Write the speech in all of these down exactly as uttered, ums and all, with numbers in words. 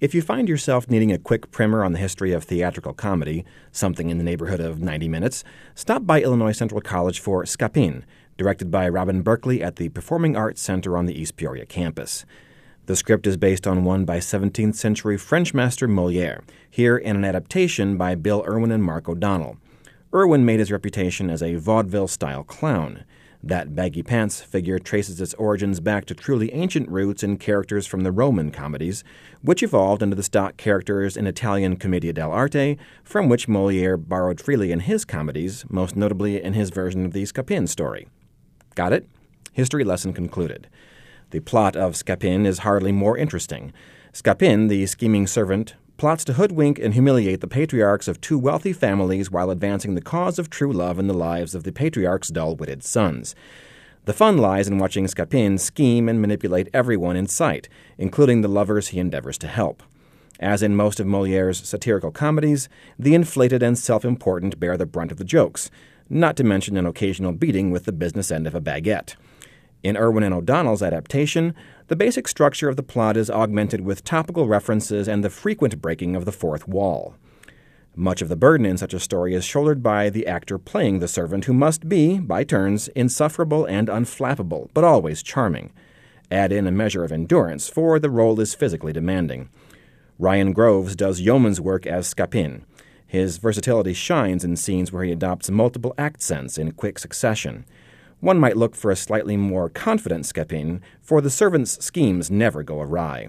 If you find yourself needing a quick primer on the history of theatrical comedy, something in the neighborhood of ninety minutes, stop by Illinois Central College for Scapin, directed by Robin Berkeley at the Performing Arts Center on the East Peoria campus. The script is based on one by seventeenth century French master Molière, here in an adaptation by Bill Irwin and Mark O'Donnell. Irwin made his reputation as a vaudeville-style clown. That baggy pants figure traces its origins back to truly ancient roots in characters from the Roman comedies, which evolved into the stock characters in Italian Commedia dell'arte, from which Molière borrowed freely in his comedies, most notably in his version of the Scapin story. Got it? History lesson concluded. The plot of Scapin is hardly more interesting. Scapin, the scheming servant, plots to hoodwink and humiliate the patriarchs of two wealthy families while advancing the cause of true love in the lives of the patriarch's dull-witted sons. The fun lies in watching Scapin scheme and manipulate everyone in sight, including the lovers he endeavors to help. As in most of Molière's satirical comedies, the inflated and self-important bear the brunt of the jokes, not to mention an occasional beating with the business end of a baguette. In Irwin and O'Donnell's adaptation, the basic structure of the plot is augmented with topical references and the frequent breaking of the fourth wall. Much of the burden in such a story is shouldered by the actor playing the servant, who must be, by turns, insufferable and unflappable, but always charming. Add in a measure of endurance, for the role is physically demanding. Ryan Groves does yeoman's work as Scapin. His versatility shines in scenes where he adopts multiple accents in quick succession. One might look for a slightly more confident Scapin, for the servant's schemes never go awry.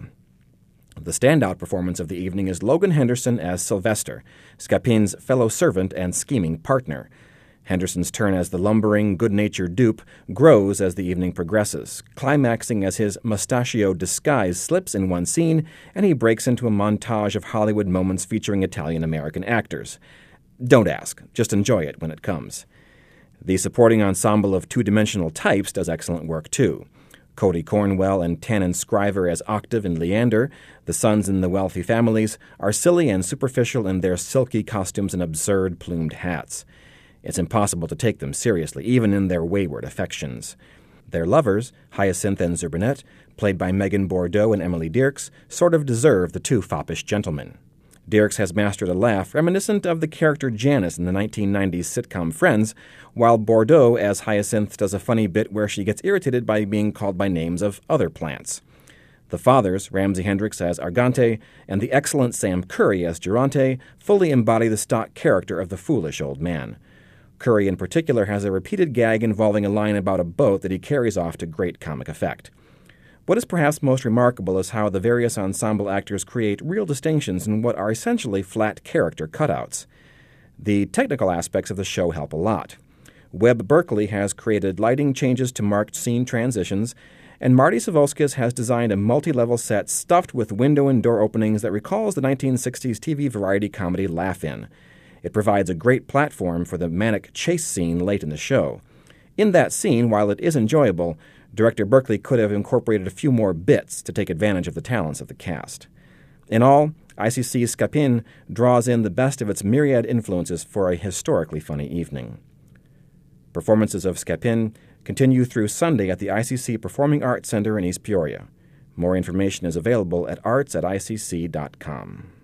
The standout performance of the evening is Logan Henderson as Sylvester, Scapin's fellow servant and scheming partner. Henderson's turn as the lumbering, good-natured dupe grows as the evening progresses, climaxing as his mustachioed disguise slips in one scene and he breaks into a montage of Hollywood moments featuring Italian-American actors. Don't ask, just enjoy it when it comes. The supporting ensemble of two-dimensional types does excellent work, too. Cody Cornwell and Tannen Scriver as Octave and Leander, the sons in the wealthy families, are silly and superficial in their silky costumes and absurd plumed hats. It's impossible to take them seriously, even in their wayward affections. Their lovers, Hyacinth and Zerbinette, played by Megan Bordeaux and Emily Dierks, sort of deserve the two foppish gentlemen. Dierks has mastered a laugh reminiscent of the character Janice in the nineteen nineties sitcom Friends, while Bordeaux as Hyacinth does a funny bit where she gets irritated by being called by names of other plants. The fathers, Ramsey Hendricks as Argante and the excellent Sam Curry as Durante, fully embody the stock character of the foolish old man. Curry in particular has a repeated gag involving a line about a boat that he carries off to great comic effect. What is perhaps most remarkable is how the various ensemble actors create real distinctions in what are essentially flat character cutouts. The technical aspects of the show help a lot. Webb Berkeley has created lighting changes to marked scene transitions, and Marty Savoskis has designed a multi-level set stuffed with window and door openings that recalls the nineteen sixties T V variety comedy Laugh-In. It provides a great platform for the manic chase scene late in the show. In that scene, while it is enjoyable, Director Berkeley could have incorporated a few more bits to take advantage of the talents of the cast. In all, I C C's Scapin draws in the best of its myriad influences for a historically funny evening. Performances of Scapin continue through Sunday at the I C C Performing Arts Center in East Peoria. More information is available at arts at I C C dot com.